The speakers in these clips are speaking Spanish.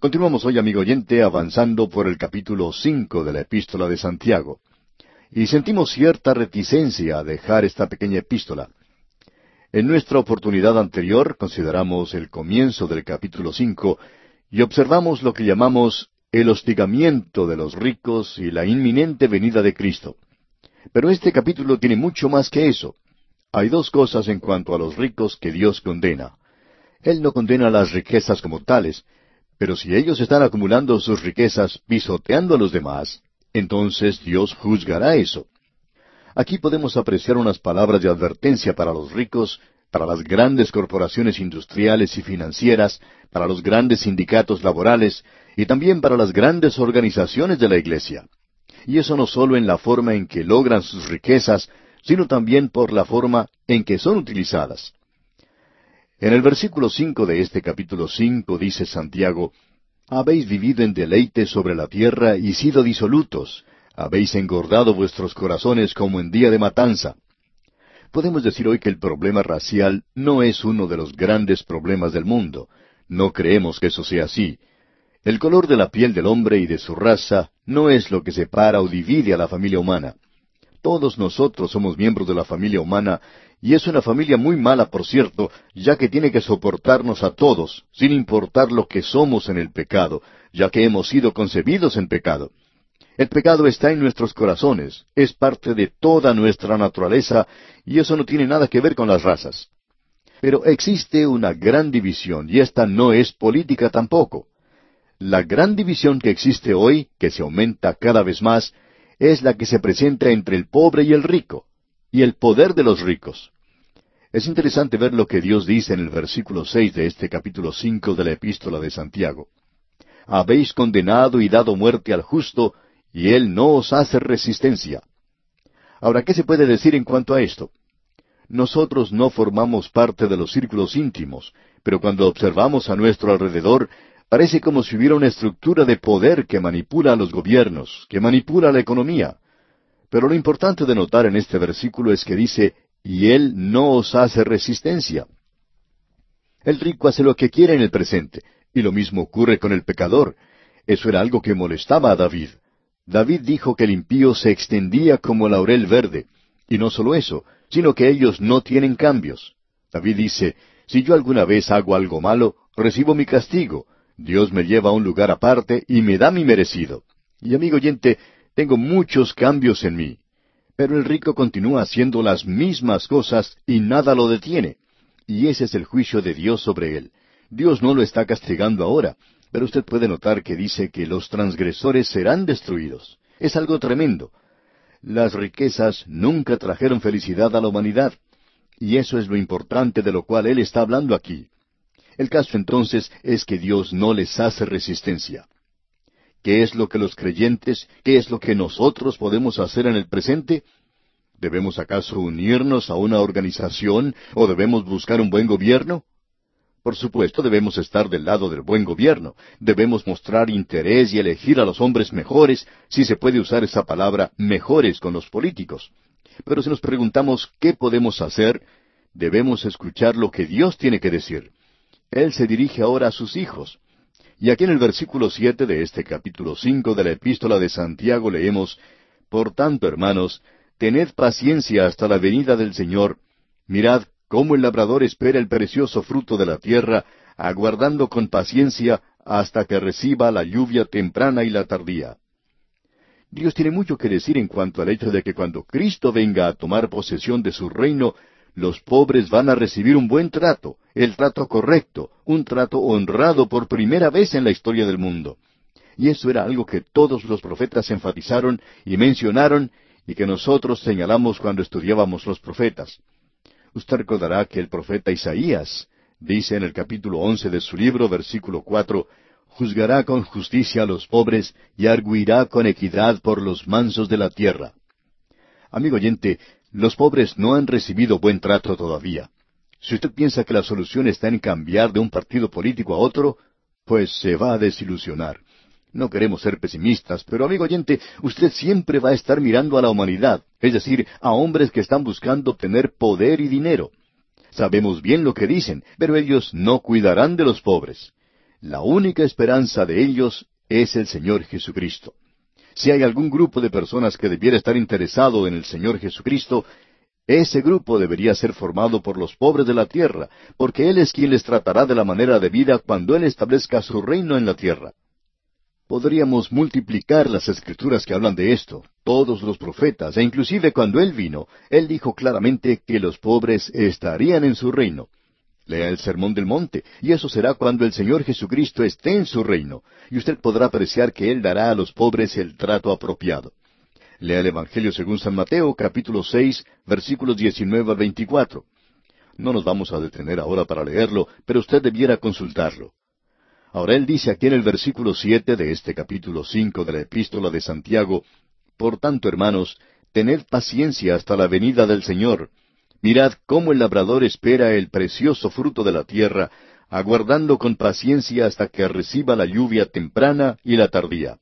Continuamos hoy, amigo oyente, avanzando por el capítulo 5 de la Epístola de Santiago. Y sentimos cierta reticencia a dejar esta pequeña epístola. En nuestra oportunidad anterior consideramos el comienzo del capítulo 5 y observamos lo que llamamos el hostigamiento de los ricos y la inminente venida de Cristo. Pero este capítulo tiene mucho más que eso. Hay dos cosas en cuanto a los ricos que Dios condena. Él no condena las riquezas como tales, pero si ellos están acumulando sus riquezas pisoteando a los demás, entonces Dios juzgará eso. Aquí podemos apreciar unas palabras de advertencia para los ricos, para las grandes corporaciones industriales y financieras, para los grandes sindicatos laborales y también para las grandes organizaciones de la Iglesia. Y eso no solo en la forma en que logran sus riquezas, sino también por la forma en que son utilizadas. En el versículo 5 de este capítulo 5 dice Santiago: «Habéis vivido en deleite sobre la tierra y sido disolutos. Habéis engordado vuestros corazones como en día de matanza». Podemos decir hoy que el problema racial no es uno de los grandes problemas del mundo. No creemos que eso sea así. El color de la piel del hombre y de su raza no es lo que separa o divide a la familia humana. Todos nosotros somos miembros de la familia humana, y es una familia muy mala, por cierto, ya que tiene que soportarnos a todos, sin importar lo que somos en el pecado, ya que hemos sido concebidos en pecado. El pecado está en nuestros corazones, es parte de toda nuestra naturaleza, y eso no tiene nada que ver con las razas. Pero existe una gran división, y esta no es política tampoco. La gran división que existe hoy, que se aumenta cada vez más, es la que se presenta entre el pobre y el rico, y el poder de los ricos. Es interesante ver lo que Dios dice en el versículo 6 de este capítulo 5 de la Epístola de Santiago. «Habéis condenado y dado muerte al justo, y él no os hace resistencia». Ahora, ¿qué se puede decir en cuanto a esto? Nosotros no formamos parte de los círculos íntimos, pero cuando observamos a nuestro alrededor, parece como si hubiera una estructura de poder que manipula a los gobiernos, que manipula la economía. Pero lo importante de notar en este versículo es que dice: «Y él no os hace resistencia». El rico hace lo que quiere en el presente, y lo mismo ocurre con el pecador. Eso era algo que molestaba a David. David dijo que el impío se extendía como laurel verde, y no solo eso, sino que ellos no tienen cambios. David dice: «Si yo alguna vez hago algo malo, recibo mi castigo. Dios me lleva a un lugar aparte y me da mi merecido». Y amigo oyente, tengo muchos cambios en mí. Pero el rico continúa haciendo las mismas cosas y nada lo detiene. Y ese es el juicio de Dios sobre él. Dios no lo está castigando ahora, pero usted puede notar que dice que los transgresores serán destruidos. Es algo tremendo. Las riquezas nunca trajeron felicidad a la humanidad. Y eso es lo importante de lo cual él está hablando aquí. El caso entonces es que Dios no les hace resistencia. ¿Qué es lo que los creyentes, qué es lo que nosotros podemos hacer en el presente? ¿Debemos acaso unirnos a una organización o debemos buscar un buen gobierno? Por supuesto, debemos estar del lado del buen gobierno. Debemos mostrar interés y elegir a los hombres mejores, si se puede usar esa palabra, mejores con los políticos. Pero si nos preguntamos qué podemos hacer, debemos escuchar lo que Dios tiene que decir. Él se dirige ahora a sus hijos. Y aquí en el versículo 7 de este capítulo 5 de la Epístola de Santiago leemos: «Por tanto, hermanos, tened paciencia hasta la venida del Señor. Mirad cómo el labrador espera el precioso fruto de la tierra, aguardando con paciencia hasta que reciba la lluvia temprana y la tardía». Dios tiene mucho que decir en cuanto al hecho de que cuando Cristo venga a tomar posesión de su reino, los pobres van a recibir un buen trato, el trato correcto, un trato honrado por primera vez en la historia del mundo. Y eso era algo que todos los profetas enfatizaron y mencionaron, y que nosotros señalamos cuando estudiábamos los profetas. Usted recordará que el profeta Isaías dice en el capítulo 11 de su libro, versículo 4, «Juzgará con justicia a los pobres y arguirá con equidad por los mansos de la tierra». Amigo oyente, los pobres no han recibido buen trato todavía. Si usted piensa que la solución está en cambiar de un partido político a otro, pues se va a desilusionar. No queremos ser pesimistas, pero amigo oyente, usted siempre va a estar mirando a la humanidad, es decir, a hombres que están buscando obtener poder y dinero. Sabemos bien lo que dicen, pero ellos no cuidarán de los pobres. La única esperanza de ellos es el Señor Jesucristo. Si hay algún grupo de personas que debiera estar interesado en el Señor Jesucristo, ese grupo debería ser formado por los pobres de la tierra, porque Él es quien les tratará de la manera debida cuando Él establezca su reino en la tierra. Podríamos multiplicar las escrituras que hablan de esto, todos los profetas, e inclusive cuando Él vino, Él dijo claramente que los pobres estarían en su reino. Lea el Sermón del Monte, y eso será cuando el Señor Jesucristo esté en su reino, y usted podrá apreciar que Él dará a los pobres el trato apropiado. Lea el Evangelio según San Mateo, capítulo 6, versículos 19 a 24. No nos vamos a detener ahora para leerlo, pero usted debiera consultarlo. Ahora Él dice aquí en el versículo 7 de este capítulo 5 de la Epístola de Santiago: Por tanto, hermanos, tened paciencia hasta la venida del Señor. Mirad cómo el labrador espera el precioso fruto de la tierra, aguardando con paciencia hasta que reciba la lluvia temprana y la tardía.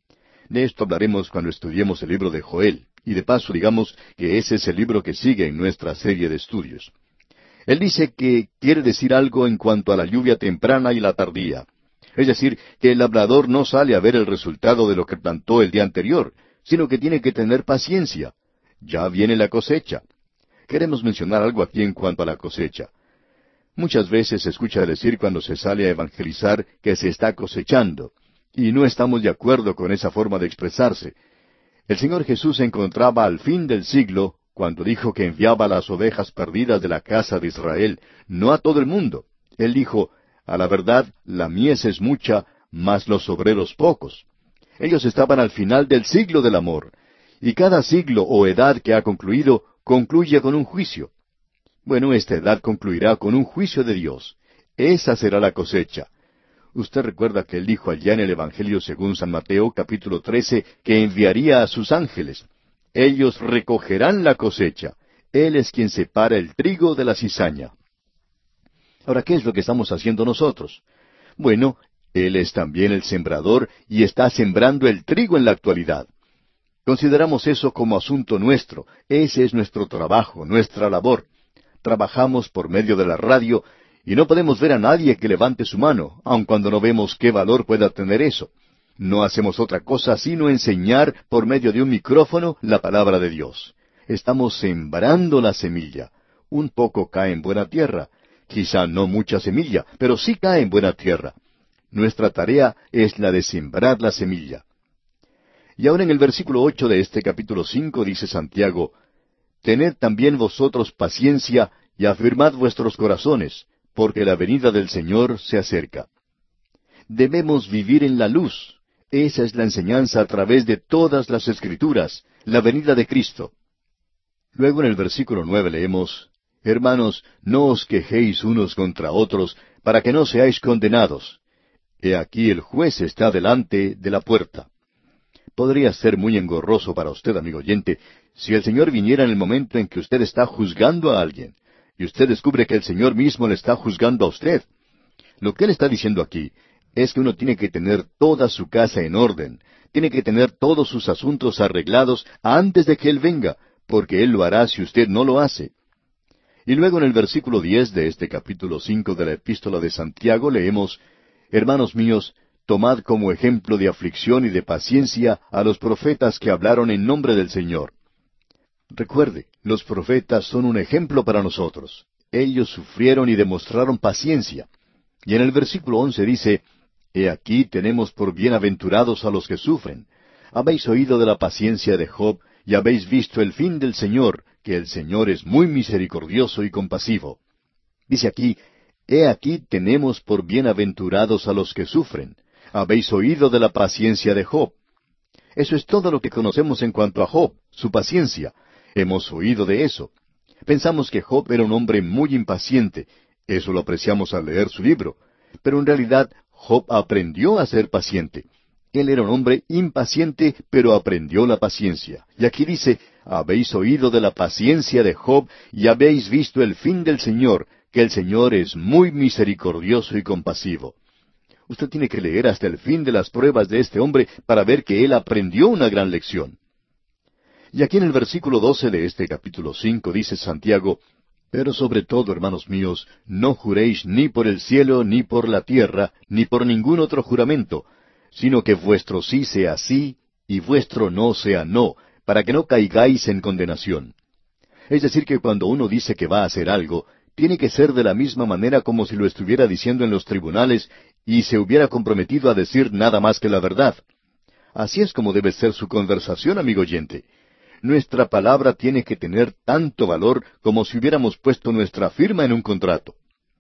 De esto hablaremos cuando estudiemos el libro de Joel, y de paso digamos que ese es el libro que sigue en nuestra serie de estudios. Él dice que quiere decir algo en cuanto a la lluvia temprana y la tardía. Es decir, que el labrador no sale a ver el resultado de lo que plantó el día anterior, sino que tiene que tener paciencia. Ya viene la cosecha. Queremos mencionar algo aquí en cuanto a la cosecha. Muchas veces se escucha decir cuando se sale a evangelizar que se está cosechando, y no estamos de acuerdo con esa forma de expresarse. El Señor Jesús se encontraba al fin del siglo cuando dijo que enviaba las ovejas perdidas de la casa de Israel, no a todo el mundo. Él dijo: a la verdad, la mies es mucha, mas los obreros pocos. Ellos estaban al final del siglo del amor, y cada siglo o edad que ha concluido, concluye con un juicio. Bueno, esta edad concluirá con un juicio de Dios. Esa será la cosecha. Usted recuerda que Él dijo allá en el Evangelio según San Mateo, capítulo 13, que enviaría a sus ángeles. Ellos recogerán la cosecha. Él es quien separa el trigo de la cizaña. Ahora, ¿qué es lo que estamos haciendo nosotros? Bueno, Él es también el sembrador y está sembrando el trigo en la actualidad. Consideramos eso como asunto nuestro. Ese es nuestro trabajo, nuestra labor. Trabajamos por medio de la radio y no podemos ver a nadie que levante su mano, aun cuando no vemos qué valor pueda tener eso. No hacemos otra cosa sino enseñar por medio de un micrófono la palabra de Dios. Estamos sembrando la semilla. Un poco cae en buena tierra. Quizá no mucha semilla, pero sí cae en buena tierra. Nuestra tarea es la de sembrar la semilla. Y ahora en el versículo 8 de este capítulo 5 dice Santiago: Tened también vosotros paciencia y afirmad vuestros corazones, porque la venida del Señor se acerca. Debemos vivir en la luz. Esa es la enseñanza a través de todas las Escrituras, la venida de Cristo. Luego en el versículo 9 leemos: Hermanos, no os quejéis unos contra otros, para que no seáis condenados. He aquí el juez está delante de la puerta. Podría ser muy engorroso para usted, amigo oyente, si el Señor viniera en el momento en que usted está juzgando a alguien, y usted descubre que el Señor mismo le está juzgando a usted. Lo que Él está diciendo aquí es que uno tiene que tener toda su casa en orden, tiene que tener todos sus asuntos arreglados antes de que Él venga, porque Él lo hará si usted no lo hace. Y luego en el versículo 10 de este capítulo 5 de la Epístola de Santiago leemos: Hermanos míos, tomad como ejemplo de aflicción y de paciencia a los profetas que hablaron en nombre del Señor. Recuerde, los profetas son un ejemplo para nosotros. Ellos sufrieron y demostraron paciencia. Y en el versículo 11 dice: He aquí tenemos por bienaventurados a los que sufren. Habéis oído de la paciencia de Job, y habéis visto el fin del Señor, que el Señor es muy misericordioso y compasivo. Dice aquí: He aquí tenemos por bienaventurados a los que sufren. Habéis oído de la paciencia de Job. Eso es todo lo que conocemos en cuanto a Job, su paciencia. Hemos oído de eso. Pensamos que Job era un hombre muy impaciente. Eso lo apreciamos al leer su libro. Pero en realidad, Job aprendió a ser paciente. Él era un hombre impaciente, pero aprendió la paciencia. Y aquí dice: Habéis oído de la paciencia de Job, y habéis visto el fin del Señor, que el Señor es muy misericordioso y compasivo. Usted tiene que leer hasta el fin de las pruebas de este hombre para ver que él aprendió una gran lección. Y aquí en el versículo 12 de este capítulo 5 dice Santiago: Pero sobre todo, hermanos míos, no juréis ni por el cielo, ni por la tierra, ni por ningún otro juramento, sino que vuestro sí sea sí, y vuestro no sea no, para que no caigáis en condenación. Es decir, que cuando uno dice que va a hacer algo, tiene que ser de la misma manera como si lo estuviera diciendo en los tribunales y se hubiera comprometido a decir nada más que la verdad. Así es como debe ser su conversación, amigo oyente. Nuestra palabra tiene que tener tanto valor como si hubiéramos puesto nuestra firma en un contrato.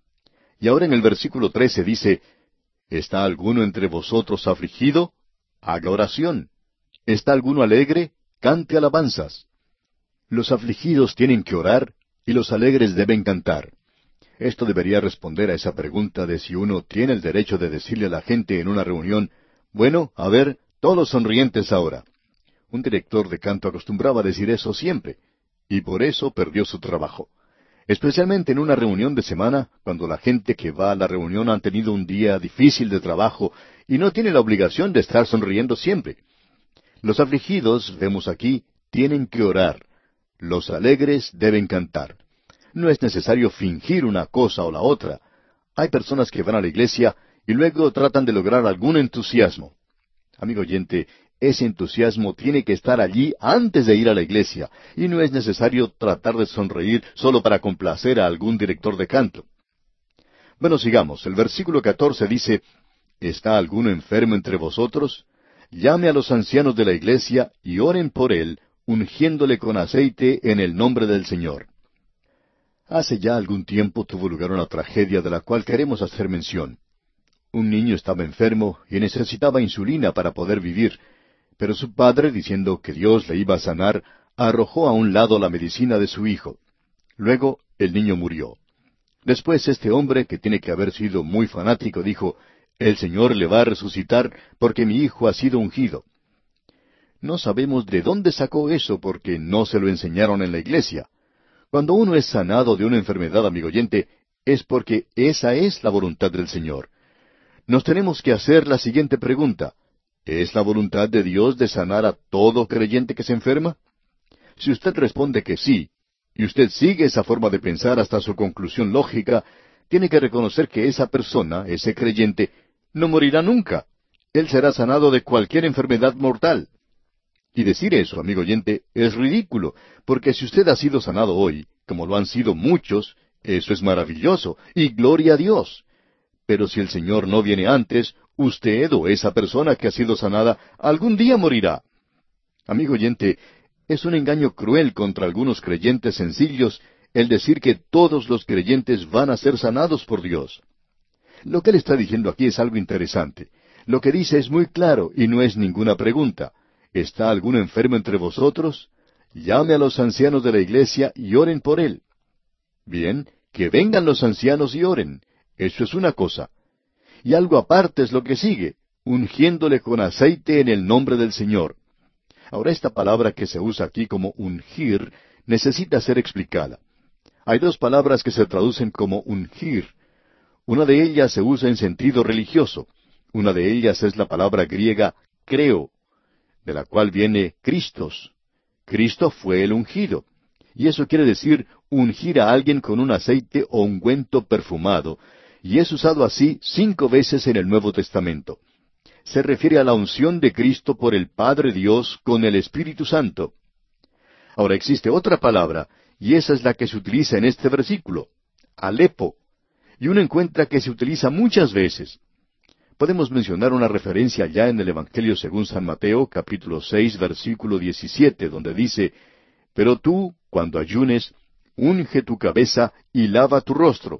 Y ahora en el versículo 13 dice, ¿está alguno entre vosotros afligido? Haga oración. ¿Está alguno alegre? Cante alabanzas. Los afligidos tienen que orar y los alegres deben cantar. Esto debería responder a esa pregunta de si uno tiene el derecho de decirle a la gente en una reunión, bueno, a ver, todos sonrientes ahora. Un director de canto acostumbraba a decir eso siempre, y por eso perdió su trabajo. Especialmente en una reunión de semana, cuando la gente que va a la reunión han tenido un día difícil de trabajo y no tiene la obligación de estar sonriendo siempre. Los afligidos, vemos aquí, tienen que orar. Los alegres deben cantar. No es necesario fingir una cosa o la otra. Hay personas que van a la iglesia y luego tratan de lograr algún entusiasmo. Amigo oyente, ese entusiasmo tiene que estar allí antes de ir a la iglesia, y no es necesario tratar de sonreír solo para complacer a algún director de canto. Bueno, sigamos. El versículo 14 dice, ¿está alguno enfermo entre vosotros? Llame a los ancianos de la iglesia y oren por él, ungiéndole con aceite en el nombre del Señor. Hace ya algún tiempo tuvo lugar una tragedia de la cual queremos hacer mención. Un niño estaba enfermo y necesitaba insulina para poder vivir, pero su padre, diciendo que Dios le iba a sanar, arrojó a un lado la medicina de su hijo. Luego el niño murió. Después este hombre, que tiene que haber sido muy fanático, dijo, «El Señor le va a resucitar porque mi hijo ha sido ungido». No sabemos de dónde sacó eso porque no se lo enseñaron en la iglesia. Cuando uno es sanado de una enfermedad, amigo oyente, es porque esa es la voluntad del Señor. Nos tenemos que hacer la siguiente pregunta. ¿Es la voluntad de Dios de sanar a todo creyente que se enferma? Si usted responde que sí, y usted sigue esa forma de pensar hasta su conclusión lógica, tiene que reconocer que esa persona, ese creyente, no morirá nunca. Él será sanado de cualquier enfermedad mortal. Y decir eso, amigo oyente, es ridículo, porque si usted ha sido sanado hoy, como lo han sido muchos, eso es maravilloso, y gloria a Dios. Pero si el Señor no viene antes, usted o esa persona que ha sido sanada algún día morirá. Amigo oyente, es un engaño cruel contra algunos creyentes sencillos el decir que todos los creyentes van a ser sanados por Dios. Lo que él está diciendo aquí es algo interesante. Lo que dice es muy claro y no es ninguna pregunta. ¿Está algún enfermo entre vosotros? Llame a los ancianos de la iglesia y oren por él. Bien, que vengan los ancianos y oren. Eso es una cosa. Y algo aparte es lo que sigue, ungiéndole con aceite en el nombre del Señor. Ahora esta palabra que se usa aquí como ungir necesita ser explicada. Hay dos palabras que se traducen como ungir. Una de ellas se usa en sentido religioso. Una de ellas es la palabra griega creo, de la cual viene Christos. Cristo fue el ungido. Y eso quiere decir ungir a alguien con un aceite o ungüento perfumado, y es usado así 5 veces en el Nuevo Testamento. Se refiere a la unción de Cristo por el Padre Dios con el Espíritu Santo. Ahora existe otra palabra, y esa es la que se utiliza en este versículo, alepo, y uno encuentra que se utiliza muchas veces. Podemos mencionar una referencia ya en el Evangelio según San Mateo, capítulo 6, versículo 17, donde dice, «Pero tú, cuando ayunes, unge tu cabeza y lava tu rostro».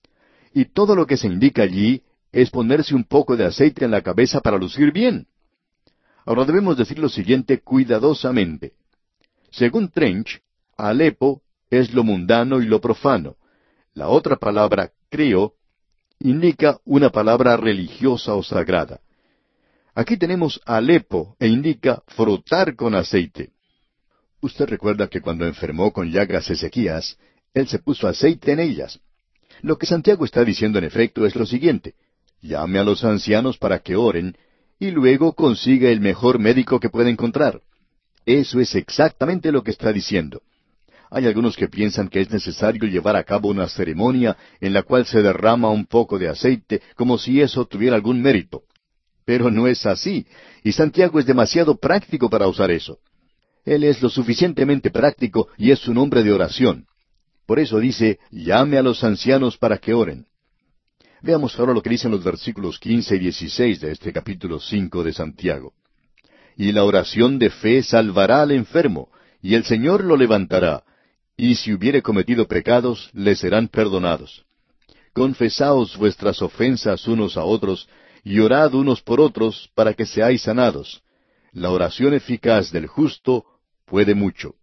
Y todo lo que se indica allí es ponerse un poco de aceite en la cabeza para lucir bien. Ahora debemos decir lo siguiente cuidadosamente. Según Trench, alepo es lo mundano y lo profano. La otra palabra, creo, indica una palabra religiosa o sagrada. Aquí tenemos alepo e indica frotar con aceite. Usted recuerda que cuando enfermó con llagas Ezequías, él se puso aceite en ellas. Lo que Santiago está diciendo en efecto es lo siguiente. Llame a los ancianos para que oren, y luego consiga el mejor médico que pueda encontrar. Eso es exactamente lo que está diciendo. Hay algunos que piensan que es necesario llevar a cabo una ceremonia en la cual se derrama un poco de aceite, como si eso tuviera algún mérito. Pero no es así, y Santiago es demasiado práctico para usar eso. Él es lo suficientemente práctico y es un hombre de oración. Por eso dice, llame a los ancianos para que oren. Veamos ahora lo que dicen los versículos 15 y 16 de este capítulo 5 de Santiago. Y la oración de fe salvará al enfermo, y el Señor lo levantará, y si hubiere cometido pecados, le serán perdonados. Confesaos vuestras ofensas unos a otros, y orad unos por otros, para que seáis sanados. La oración eficaz del justo puede mucho.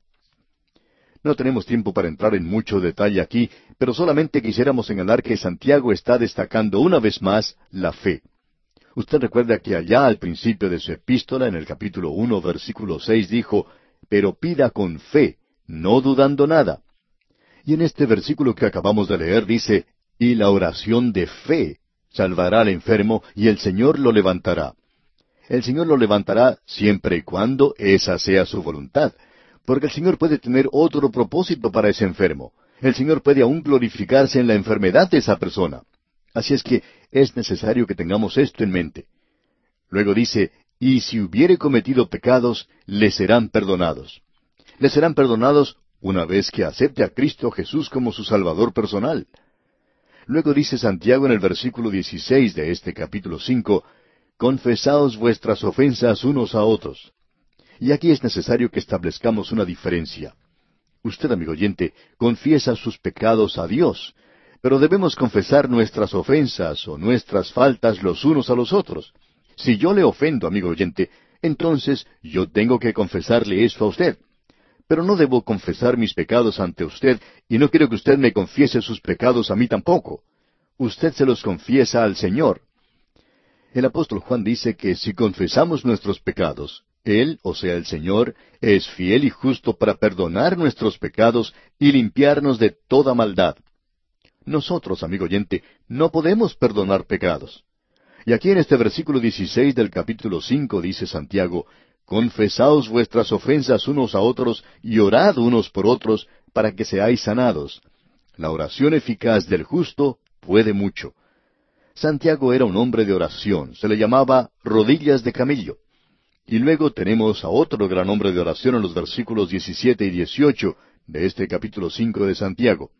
No tenemos tiempo para entrar en mucho detalle aquí, pero solamente quisiéramos señalar que Santiago está destacando una vez más la fe. Usted recuerda que allá al principio de su epístola, en el capítulo 1, versículo 6, dijo, pero pida con fe, no dudando nada. Y en este versículo que acabamos de leer dice, y la oración de fe salvará al enfermo, y el Señor lo levantará. El Señor lo levantará siempre y cuando esa sea su voluntad, porque el Señor puede tener otro propósito para ese enfermo. El Señor puede aún glorificarse en la enfermedad de esa persona. Así es que es necesario que tengamos esto en mente. Luego dice, y si hubiere cometido pecados, le serán perdonados. Le serán perdonados una vez que acepte a Cristo Jesús como su Salvador personal. Luego dice Santiago en el versículo 16 de este capítulo 5, confesaos vuestras ofensas unos a otros. Y aquí es necesario que establezcamos una diferencia. Usted, amigo oyente, confiesa sus pecados a Dios, pero debemos confesar nuestras ofensas o nuestras faltas los unos a los otros. Si yo le ofendo, amigo oyente, entonces yo tengo que confesarle eso a usted. Pero no debo confesar mis pecados ante usted, y no quiero que usted me confiese sus pecados a mí tampoco. Usted se los confiesa al Señor. El apóstol Juan dice que si confesamos nuestros pecados, Él, o sea el Señor, es fiel y justo para perdonar nuestros pecados y limpiarnos de toda maldad. Nosotros, amigo oyente, no podemos perdonar pecados. Y aquí en este versículo 16 del capítulo 5 dice Santiago, confesaos vuestras ofensas unos a otros y orad unos por otros para que seáis sanados. La oración eficaz del justo puede mucho. Santiago era un hombre de oración, se le llamaba rodillas de camello. Y luego tenemos a otro gran hombre de oración en los versículos 17 y 18 de este capítulo 5 de Santiago.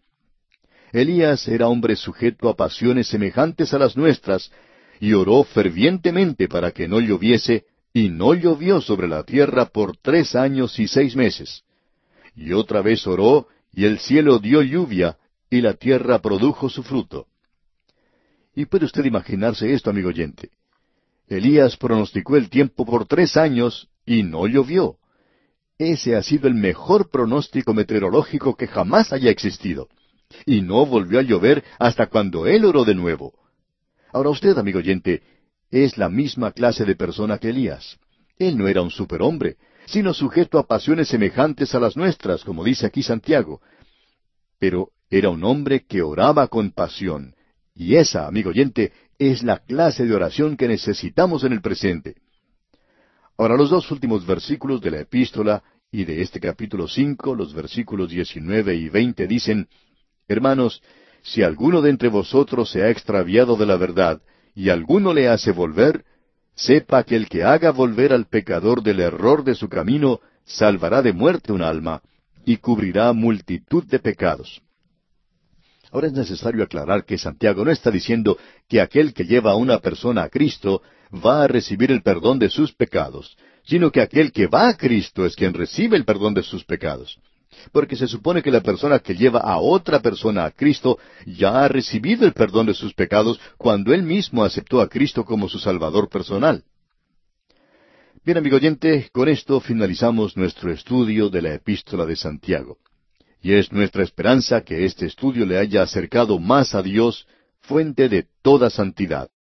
Elías era hombre sujeto a pasiones semejantes a las nuestras, y oró fervientemente para que no lloviese, y no llovió sobre la tierra por 3 años y 6 meses. Y otra vez oró, y el cielo dio lluvia, y la tierra produjo su fruto. Y puede usted imaginarse esto, amigo oyente. Elías pronosticó el tiempo por 3 años, y no llovió. Ese ha sido el mejor pronóstico meteorológico que jamás haya existido. Y no volvió a llover hasta cuando él oró de nuevo. Ahora usted, amigo oyente, es la misma clase de persona que Elías. Él no era un superhombre, sino sujeto a pasiones semejantes a las nuestras, como dice aquí Santiago. Pero era un hombre que oraba con pasión. Y esa, amigo oyente, es la clase de oración que necesitamos en el presente. Ahora, los 2 últimos versículos de la epístola y de este capítulo 5, los versículos 19 y 20 dicen, hermanos, si alguno de entre vosotros se ha extraviado de la verdad, y alguno le hace volver, sepa que el que haga volver al pecador del error de su camino, salvará de muerte un alma, y cubrirá multitud de pecados. Ahora es necesario aclarar que Santiago no está diciendo que aquel que lleva a una persona a Cristo va a recibir el perdón de sus pecados, sino que aquel que va a Cristo es quien recibe el perdón de sus pecados. Porque se supone que la persona que lleva a otra persona a Cristo ya ha recibido el perdón de sus pecados cuando él mismo aceptó a Cristo como su Salvador personal. Bien, amigo oyente, con esto finalizamos nuestro estudio de la Epístola de Santiago. Y es nuestra esperanza que este estudio le haya acercado más a Dios, fuente de toda santidad.